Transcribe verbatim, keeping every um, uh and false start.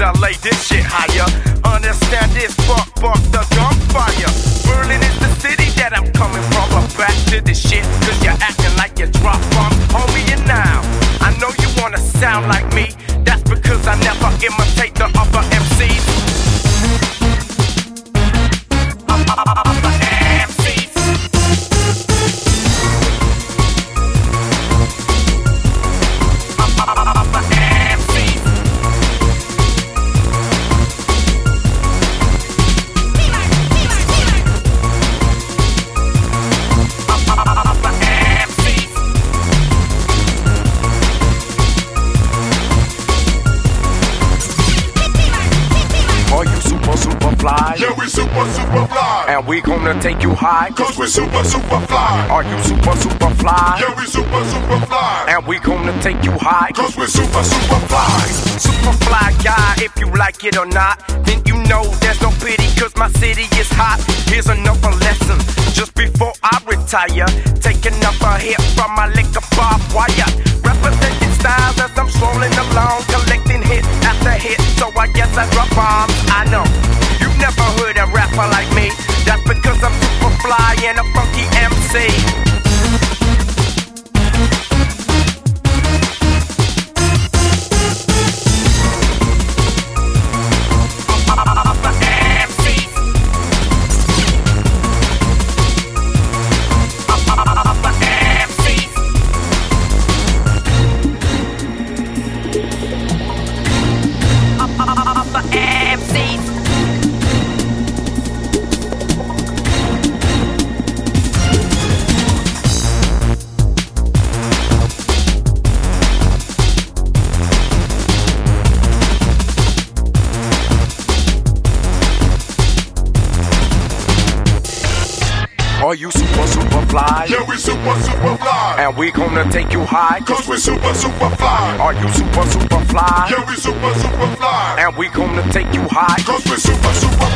I lay this shit higher. Understand this, fuck, fuck the gunfire. Berlin is the city that I'm coming from. But back to the shit, cause you're acting like you drop bombs. Homie, and now, I know you wanna sound like me. That's because I never imitate the other M Cs. Other M Cs. Yeah, we super, super fly. And we gonna take you high. Cause we super, super fly. Are you super, super fly? Yeah, we super, super fly. And we gonna take you high. Cause we super, super fly. Super fly guy, if you like it or not, then you know there's no pity cause my city is hot. Here's another lesson, just before I retire. Taking up a hit from my liquor bar wire. Representing styles as I'm strolling along, collecting hit after hit. So I guess I drop bombs, I know. You've never heard a rapper like me. That's because I'm super fly and a funky M C. Are you super, super fly? Yeah, we super, super fly. And we gonna take you high. Cause we super, super fly. Are you super, super fly? Yeah, we super, super fly. And we gonna take you high. Cause we super, super